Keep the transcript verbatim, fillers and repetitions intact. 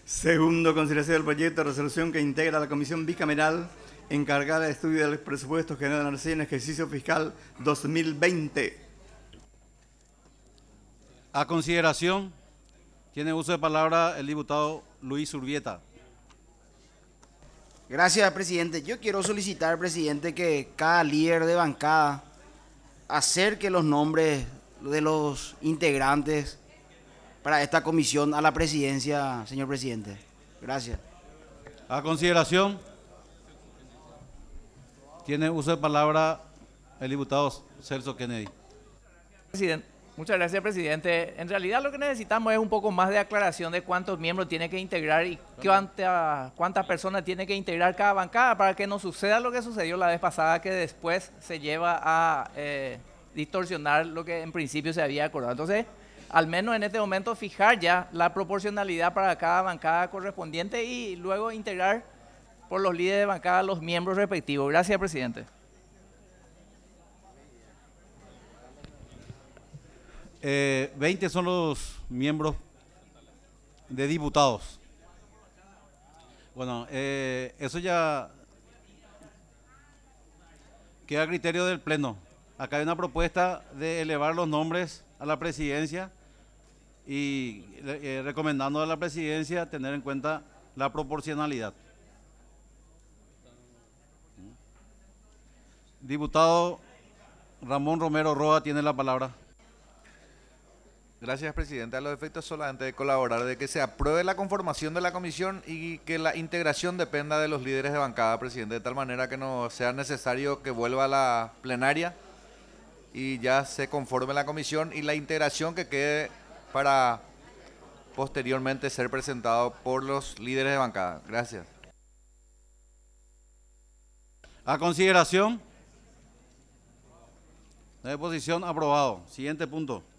Segundo, consideración del proyecto de resolución que integra la Comisión Bicameral encargada de estudio de los presupuestos que generan en el ejercicio fiscal dos mil veinte. A consideración, tiene uso de palabra el diputado Luis Urbieta. Gracias, presidente. Yo quiero solicitar, presidente, que cada líder de bancada acerque los nombres de los integrantes para esta comisión a la presidencia, señor presidente. Gracias. A consideración, tiene uso de palabra el diputado Celso Kennedy. Presidente. Muchas gracias, presidente. En realidad lo que necesitamos es un poco más de aclaración de cuántos miembros tiene que integrar y cuánta, cuántas personas tiene que integrar cada bancada para que no suceda lo que sucedió la vez pasada, que después se lleva a eh, distorsionar lo que en principio se había acordado. Entonces, al menos en este momento fijar ya la proporcionalidad para cada bancada correspondiente y luego integrar por los líderes de bancada los miembros respectivos. Gracias, presidente. Eh, veinte son los miembros de diputados. Bueno, eh, eso ya queda a criterio del Pleno. Acá hay una propuesta de elevar los nombres a la presidencia y eh, recomendando a la presidencia tener en cuenta la proporcionalidad. Diputado Ramón Romero Roa tiene la palabra. Gracias, presidente. A los efectos solamente de colaborar, de que se apruebe la conformación de la comisión y que la integración dependa de los líderes de bancada, presidente, de tal manera que no sea necesario que vuelva a la plenaria y ya se conforme la comisión y la integración que quede para posteriormente ser presentado por los líderes de bancada. Gracias. A consideración. La disposición aprobado. Siguiente punto.